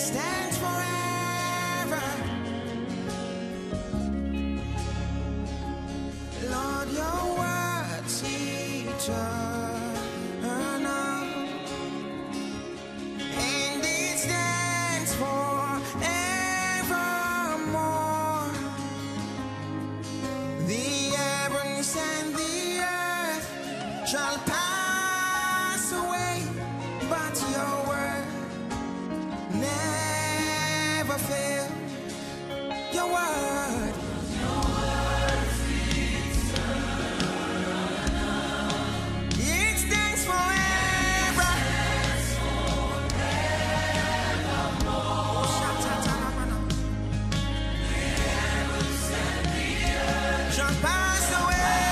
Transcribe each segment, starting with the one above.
stands forever. Lord, your words eternal, and it stands forevermore. The heavens and the earth shall pass away, but your word never fail. Your word, it stands forever. Shall pass away,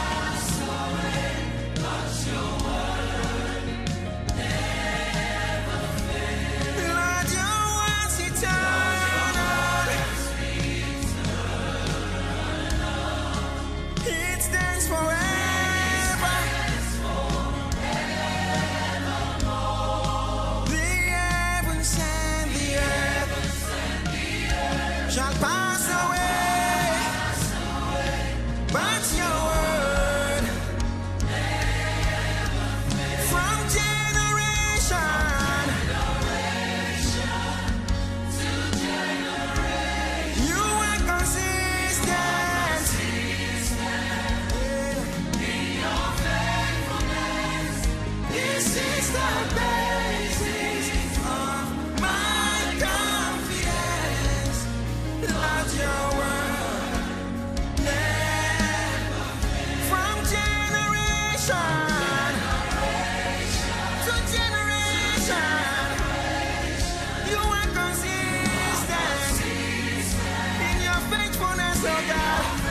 Lord, your word's eternal. It stands forever. The heavens and the earth shall pass away, but your word from generation you are consistent. This is the basis of my confidence. Lord, your word from generation to generation you are consistent in your faithfulness, oh God.